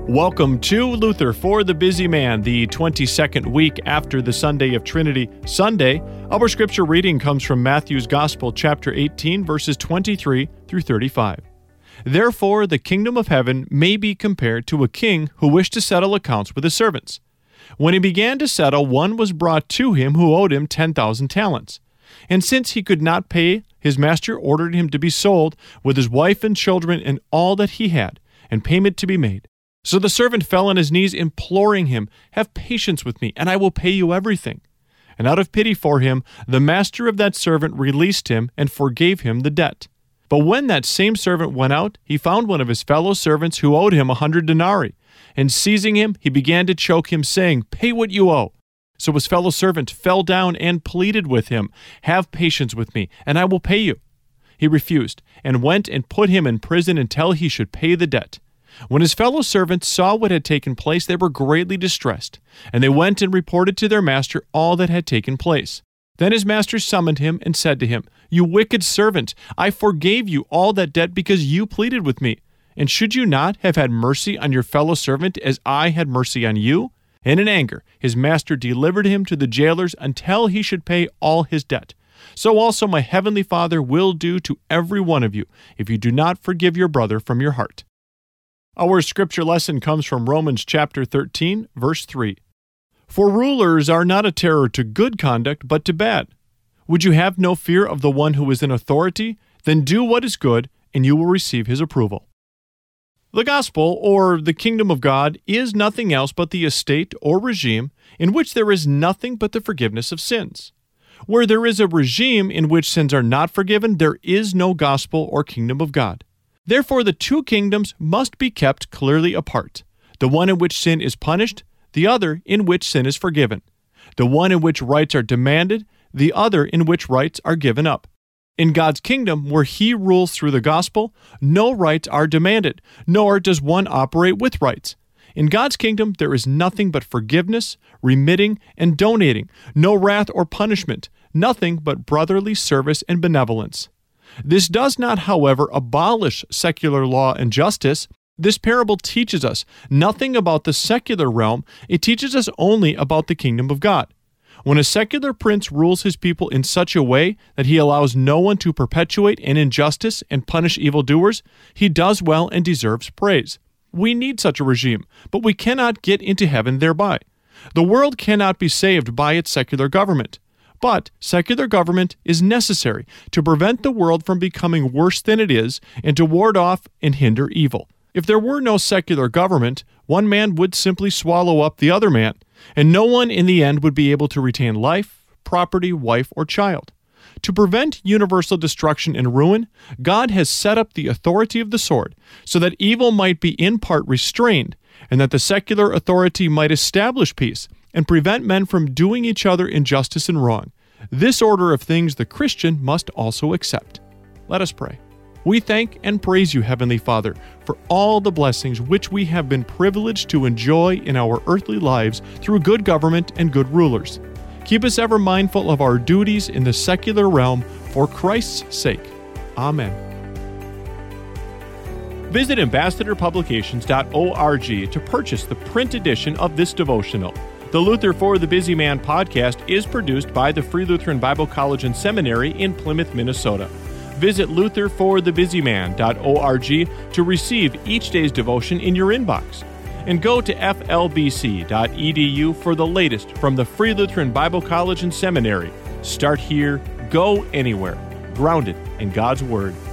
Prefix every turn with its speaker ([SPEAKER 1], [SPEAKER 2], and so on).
[SPEAKER 1] Welcome to Luther for the Busy Man, the 22nd week after the Sunday of Trinity Sunday. Our scripture reading comes from Matthew's Gospel, chapter 18, verses 23 through 35. Therefore, the kingdom of heaven may be compared to a king who wished to settle accounts with his servants. When he began to settle, one was brought to him who owed him 10,000 talents. And since he could not pay, his master ordered him to be sold with his wife and children and all that he had, and payment to be made. So the servant fell on his knees, imploring him, "Have patience with me, and I will pay you everything." And out of pity for him, the master of that servant released him and forgave him the debt. But when that same servant went out, he found one of his fellow servants who owed him 100 denarii. And seizing him, he began to choke him, saying, "Pay what you owe." So his fellow servant fell down and pleaded with him, "Have patience with me, and I will pay you." He refused, and went and put him in prison until he should pay the debt. When his fellow servants saw what had taken place, they were greatly distressed, and they went and reported to their master all that had taken place. Then his master summoned him and said to him, "You wicked servant, I forgave you all that debt because you pleaded with me. And should you not have had mercy on your fellow servant as I had mercy on you?" And in anger, his master delivered him to the jailers until he should pay all his debt. So also my heavenly Father will do to every one of you if you do not forgive your brother from your heart. Our scripture lesson comes from Romans chapter 13, verse 3. For rulers are not a terror to good conduct, but to bad. Would you have no fear of the one who is in authority? Then do what is good, and you will receive his approval. The gospel, or the kingdom of God, is nothing else but the estate or regime in which there is nothing but the forgiveness of sins. Where there is a regime in which sins are not forgiven, there is no gospel or kingdom of God. Therefore, the two kingdoms must be kept clearly apart. The one in which sin is punished, the other in which sin is forgiven. The one in which rights are demanded, the other in which rights are given up. In God's kingdom, where He rules through the gospel, no rights are demanded, nor does one operate with rights. In God's kingdom, there is nothing but forgiveness, remitting, and donating, no wrath or punishment, nothing but brotherly service and benevolence. This does not, however, abolish secular law and justice. This parable teaches us nothing about the secular realm. It teaches us only about the kingdom of God. When a secular prince rules his people in such a way that he allows no one to perpetuate an injustice and punish evildoers, he does well and deserves praise. We need such a regime, but we cannot get into heaven thereby. The world cannot be saved by its secular government. But secular government is necessary to prevent the world from becoming worse than it is and to ward off and hinder evil. If there were no secular government, one man would simply swallow up the other man, and no one in the end would be able to retain life, property, wife, or child. To prevent universal destruction and ruin, God has set up the authority of the sword so that evil might be in part restrained, and that the secular authority might establish peace and prevent men from doing each other injustice and wrong. This order of things the Christian must also accept. Let us pray. We thank and praise you, Heavenly Father, for all the blessings which we have been privileged to enjoy in our earthly lives through good government and good rulers. Keep us ever mindful of our duties in the secular realm for Christ's sake. Amen. Visit ambassadorpublications.org to purchase the print edition of this devotional. The Luther for the Busy Man podcast is produced by the Free Lutheran Bible College and Seminary in Plymouth, Minnesota. Visit lutherforthebusyman.org to receive each day's devotion in your inbox. And go to flbc.edu for the latest from the Free Lutheran Bible College and Seminary. Start here, go anywhere. Grounded in God's Word.